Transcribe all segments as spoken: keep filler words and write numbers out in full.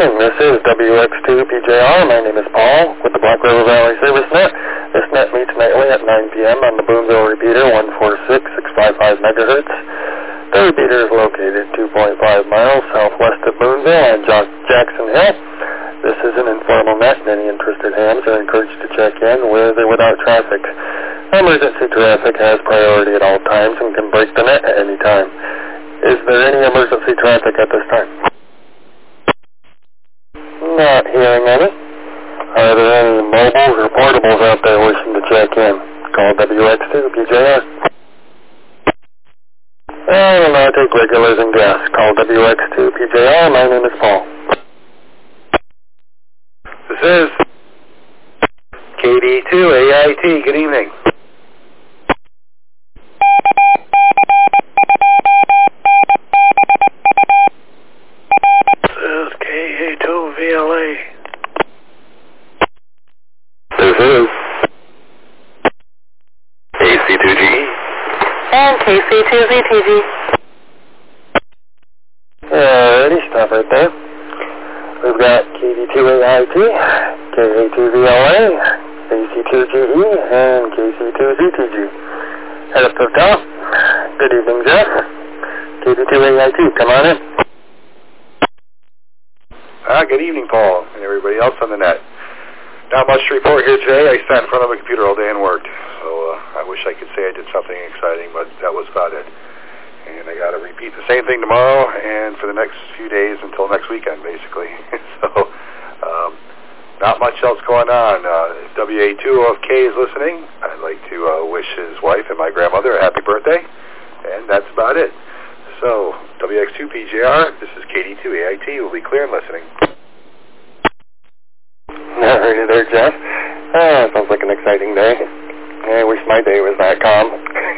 evening. This is W X two P J R. My name is Paul with the Black River Valley Service Net. This net meets nightly at nine p.m. on the Boonville repeater, one forty-six point six five five megahertz. The repeater is located two point five miles southwest of Boonville on Jo- Jackson Hill. This is an informal net, and any interested hams are encouraged to check in with or without traffic. Emergency traffic has priority at all times and can break the net at any time. Is there any emergency traffic at this time? Not hearing any. Are there any mobiles or portables out there wishing to check in? Call W X two P J R. I will now take regulars and guests. Call W X two P J R. My name is Paul. This is K D two A I T. Good evening. This is K A two V L A. This is A C two G E. And K C two Z T G. Alrighty, stop right there. We've got K D two A I T, K A two V L A, A C two G E, and K C two Z T G. Head up to the top. Good evening, Jeff. K D two A I T, come on in. Ah, good evening, Paul, and everybody else on the net. Not much to report here today. I sat in front of a computer all day and worked, so uh, I wish I could say I did something exciting, but that was about it. And I got to repeat the same thing tomorrow and for the next few days until next weekend, basically. so, um, not much else going on. Uh, if W A two O F K is listening, I'd like to uh, wish his wife and my grandmother a happy birthday, and that's about it. So, W X two P J R, this is K D two A I T. We'll be clear and listening. Alrighty there, Jeff. Ah, sounds like an exciting day. I wish my day was that calm.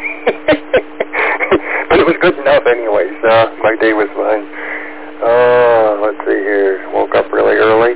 But it was good enough anyway, so my day was fine. Oh, let's see here. Woke up really early.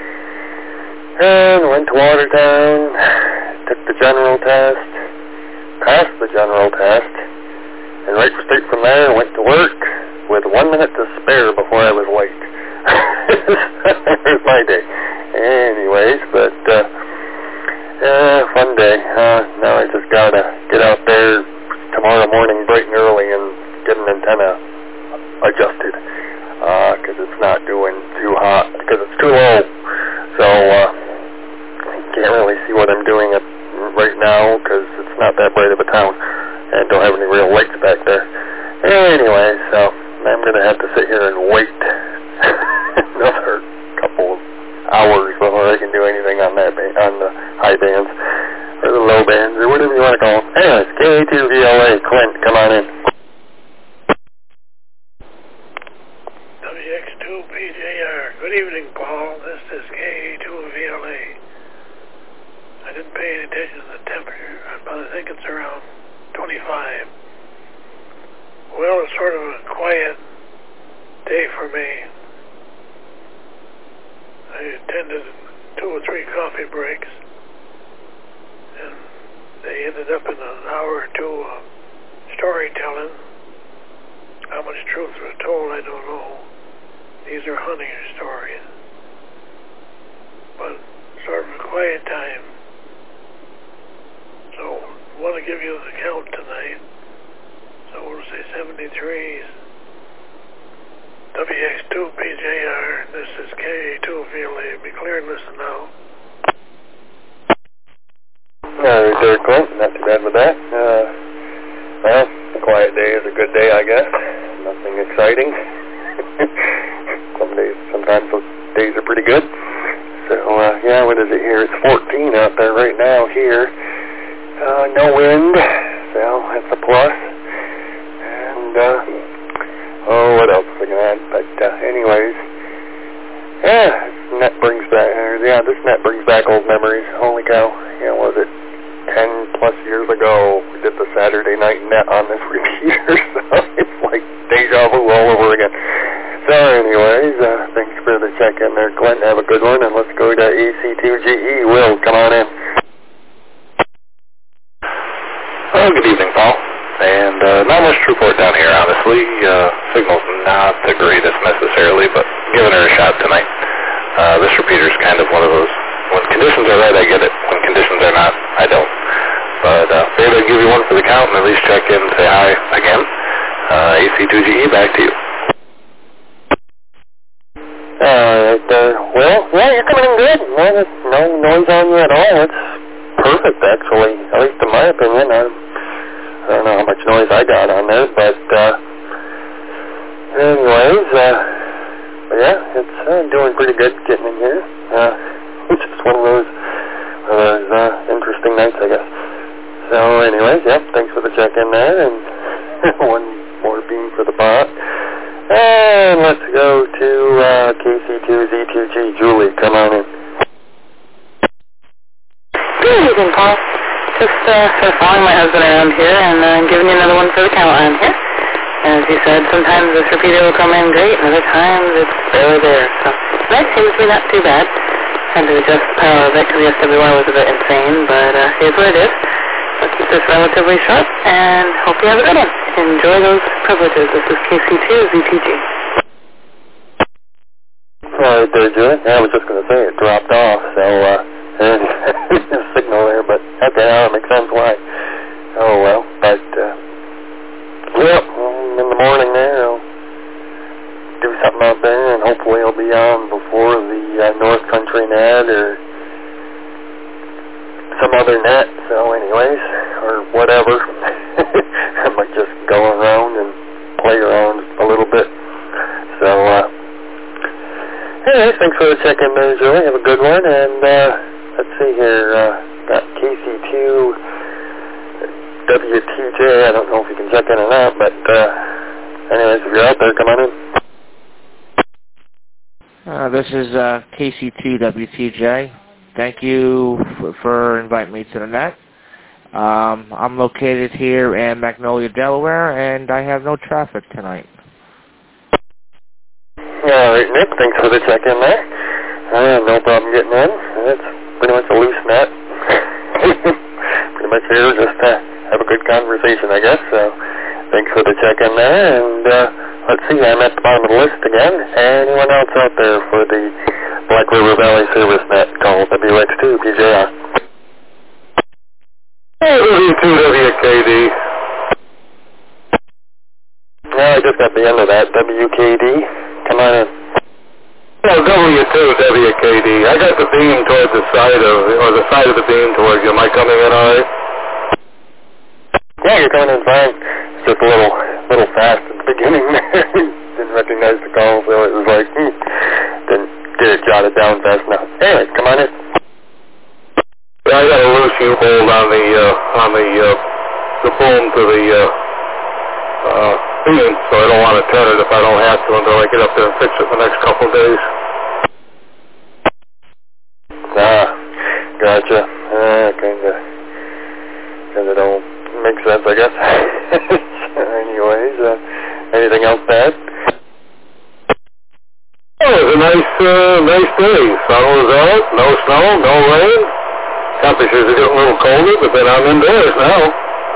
And went to Watertown. Took the general test. Passed the general test. And right straight from there, went to work with one minute to spare before I was late. There's my day. Anyways, but, uh, yeah, fun day. Uh, now I just gotta get out there tomorrow morning bright and early and get an antenna adjusted. Uh, cause it's not doing too hot, because it's too low. So, uh, I can't really see what I'm doing at, right now, cause it's not that bright of a town. And don't have any real lights back there. Anyway, so I'm going to have to sit here and wait another couple of hours before I can do anything on that ba- on the high bands or the low bands or whatever you want to call them. Anyways, K A two V L A, Clint, come on in. W X two P J R. Good evening, Paul. This is K A two V L A. I didn't pay any attention to the temperature, but I think it's around twenty-five. Well, it's sort of a quiet day for me. I attended two or three coffee breaks, and they ended up in an hour or two of storytelling. How much truth was told, I don't know. These are hunting stories. But sort of a quiet time. So, I want to give you the count tonight. So we'll say seventy-threes. W X two P J R, this is K A two V L A. Be clear and listen now. Alright there, Clint. Not too bad with that. Uh, well, a quiet day is a good day, I guess. Nothing exciting. Some days, sometimes those days are pretty good. So, uh, yeah, what is it here? It's fourteen out there right now here. Uh, no wind, so that's a plus. And, uh, oh, what else was I going to add? But, uh, anyways, yeah, this net brings back, or, yeah, this net brings back old memories. Holy cow, yeah, was it ten plus years ago, we did the Saturday night net on this repeater, so it's like deja vu all over again. So, anyways, uh, thanks for the check-in there, Clint. Have a good one, and let's go to A C two G E. Will, come on in. Oh, good evening, Paul. And uh, not much to report down here, honestly. Uh, signal's not the greatest necessarily, but giving her a shot tonight. Uh, this repeater's kind of one of those, when conditions are right, I get it. When conditions are not, I don't. But uh, maybe I'll give you one for the count and at least check in and say hi again. Uh, A C two G E, back to you. Alright there. Well, yeah, you're coming in good. No, there's no noise on you at all. It's perfect, actually. At least in my opinion. I, I don't know how much noise I got on there, but uh, anyways, uh, yeah, it's uh, doing pretty good getting in here. Uh, it's just one of those, one of those uh, interesting nights, I guess. So anyways, yeah, thanks for the check-in there, and one more beam for the bot. And let's go to uh, K C two Z two G. Julie, come on in. Good evening, Paul. Just uh, sort of following my husband around here and uh, giving you another one for the count on here. As you said, sometimes this repeater will come in great, and other times it's barely there. So that seems to be not too bad. Had to adjust the power of it because the S W R was a bit insane, but uh, here's what it is. I'll keep this relatively short, and hope you have a good one. Enjoy those privileges. This is K C two Z T G. Alright there, Julie. Yeah, I was just going to say it dropped off, so uh, there's a signal there, but okay, now it makes sense why. Oh well, but uh, yep, in the morning there, I'll do something out there, and hopefully I'll be on before the uh, North Country net or some other net, so anyways, or whatever. I might just go around and play around a little bit. So, uh, anyways, thanks for the check-in there, Julie. Have a good one, and uh, let's see here, uh, got K C two W T J. I don't know if you can check in or not, but uh, anyways, if you're out there, come on in. Uh, this is uh, K C two W T J. Thank you for, for inviting me to the net. Um, I'm located here in Magnolia, Delaware, and I have no traffic tonight. All right, Nick, thanks for the check-in there. Uh, no problem getting in. It's pretty much a loose net. Pretty much here just to have a good conversation, I guess. So thanks for the check-in there. And uh, let's see, I'm at the bottom of the list again. Anyone else out there for the Black River Valley Service Net call W X two P J R? Hey, W two W K D. No, I just got the end of that. W K D. Come on in. No, W two W K D. I got the beam towards the side of, or the side of the beam towards you. Am I coming in all right? Yeah, you're coming in fine. It's just a little, little fast at the beginning there. Didn't recognize the call, so it was like, hmm, didn't get it jotted down fast enough. Anyway, come on in. Yeah, I got a loose U-hold on the, uh, on the, uh, the boom to the, uh, uh, beam, so I don't want to turn it if I don't have to until I get up there and fix it the next couple of days. Ah, gotcha. Uh, kinda, kinda don't make sense, I guess. Anyways, uh, anything else bad? Oh, it was a nice, uh, nice day. Sun was out, no snow, no rain. Temperatures are getting a little colder, but then I'm indoors now.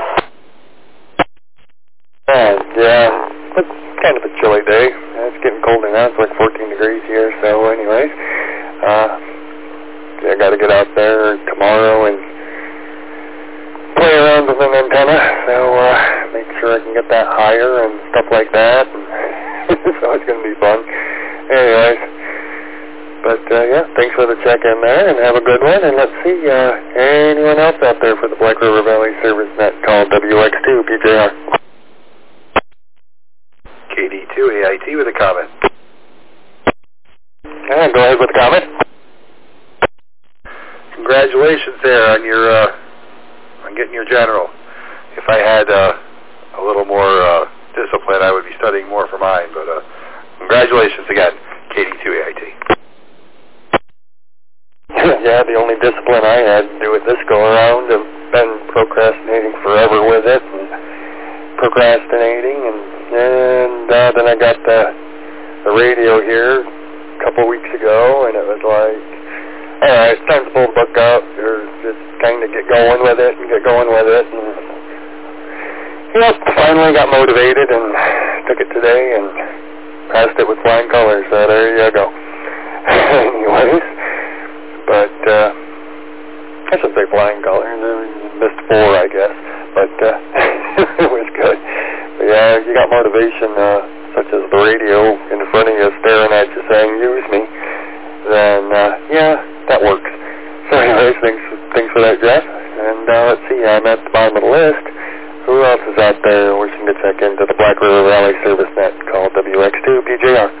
Uh, yeah, it's kind of a chilly day. It's getting colder now. It's like fourteen degrees here, so anyways, uh, yeah, I gotta get out there tomorrow and play around with an antenna, so, uh, make sure I can get that higher and stuff like that. So it's gonna be fun. Anyways, but, uh, yeah, thanks for the check-in there, and have a good one, and let's see, uh, anyone else out there for the Black River Valley Service Net call W X two P J R? K D two A I T with a comment. Yeah, go ahead with the comment. Congratulations there on your, uh, on getting your general. If I had, uh, a little more, uh, discipline, I would be studying more for mine, but, uh, congratulations again, K D two A I T. Yeah, the only discipline I had to do with this go-around, I've been procrastinating forever with it, and procrastinating, and, and uh, then I got the, the radio here a couple weeks ago, and it was like, alright, it's time to pull the book out, or just kind of get going with it, and get going with it, and, yep, finally got motivated, and took it today, and passed it with flying colors, so there you go. Anyway. bright flying colors. I missed four, I guess, but uh, it was good. But yeah, you got motivation, uh, such as the radio in front of you staring at you saying, use me, then, uh, yeah, that works. So anyways, thanks, thanks for that, Jeff. And uh, let's see, I'm at the bottom of the list. Who else is out there wishing to check into the Black River Valley Service Net called W X two P J R?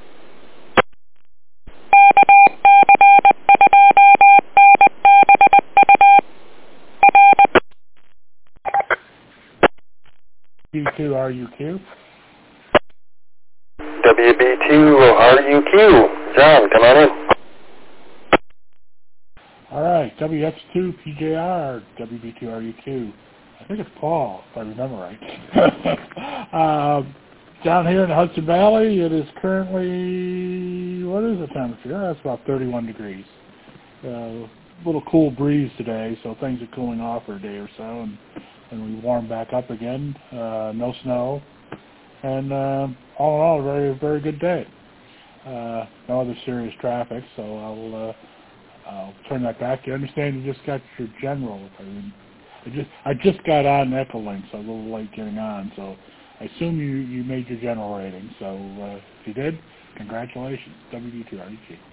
W B two R U Q. W B two R U Q. John, come on in. All right, W X two P J R, W B two R U Q. I think it's Paul, if I remember right. uh, down here in the Hudson Valley, it is currently, what is the temperature? Oh, it's about thirty-one degrees. A uh, little cool breeze today, so things are cooling off for a day or so, and, and we warm back up again. Uh, no snow, and uh, all in all, a very, very good day. Uh, no other serious traffic, so I'll, uh, I'll turn that back. You understand you just got your general, if I mean, I just I just got on Echolink, so a little late getting on. So I assume you, you made your general rating. So uh, if you did, congratulations. W B two R U Q.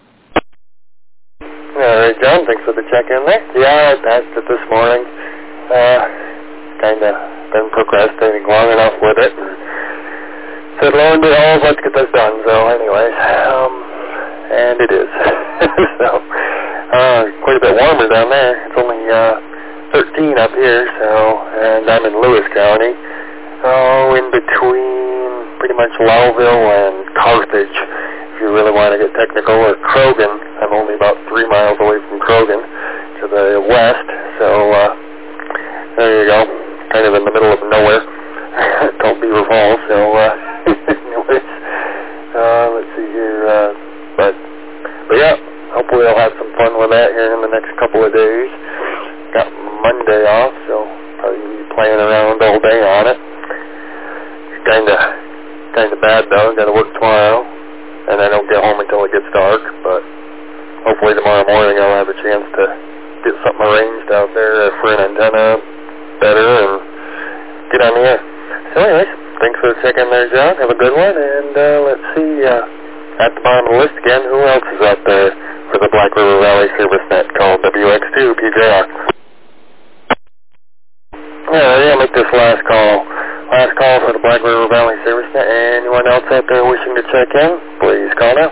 All right, John, thanks for the check-in there. Yeah, I passed it this morning. Uh, kind of been procrastinating long enough with it. And said, lo and behold, let's get this done. So anyways, um, and it is. so uh, quite a bit warmer down there. It's only uh, thirteen up here, so, and I'm in Lewis County. Oh, in between pretty much Lowville and Carthage, if you really want to get technical, or Krogan. I'm only about three miles away from Krogan to the west, so uh, there you go. Kind of in the middle of nowhere. Called Beaver Falls, so uh, anyways, uh, let's see here, uh, but, but yeah, hopefully I'll have some fun with that here in the next couple of days. Got Monday off, so probably be playing around all day on it. It's kinda, kinda bad though. Gotta work tomorrow, and I don't get home until it gets dark. But hopefully tomorrow morning I'll have a chance to get something arranged out there for an antenna better and get on the air. So anyways, thanks for checking there, John. Have a good one, and uh, let's see. Uh, at the bottom of the list again, who else is out there for the Black River Valley Service Net called W X two P J R? Alright, I'll make this last call. Last call for the Black River Valley Service Net. Anyone else out there wishing to check in, please call now.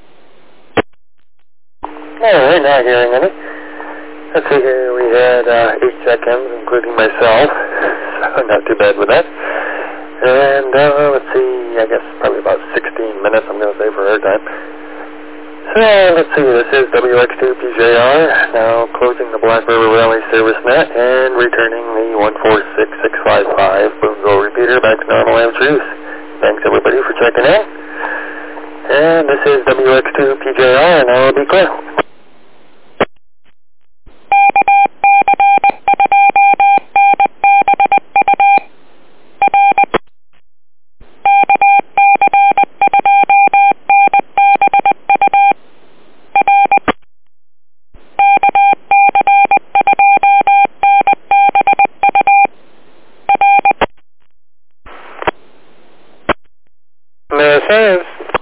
Alright, not hearing any. Let's see here, we had uh, eight check-ins, including myself, so not too bad with that. And uh, let's see, I guess probably about sixteen minutes I'm going to say for airtime. So let's see, this is W X two P J R, now closing the Black River Valley Service Net and returning the one four six six five five Boonville repeater back to normal amateur use. Thanks everybody for checking in. And this is W X two P J R, and I will be clear. This is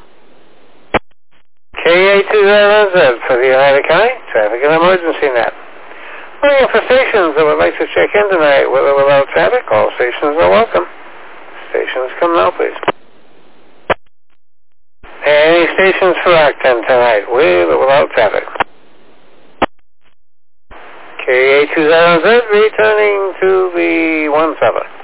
K A two zero Z for the United County Traffic and Emergency Net. Looking for stations that would like to check in tonight with or without traffic, all stations are welcome. Stations come now, please. Any stations for Octon tonight, with or without traffic? K A two zero Z returning to the one seven.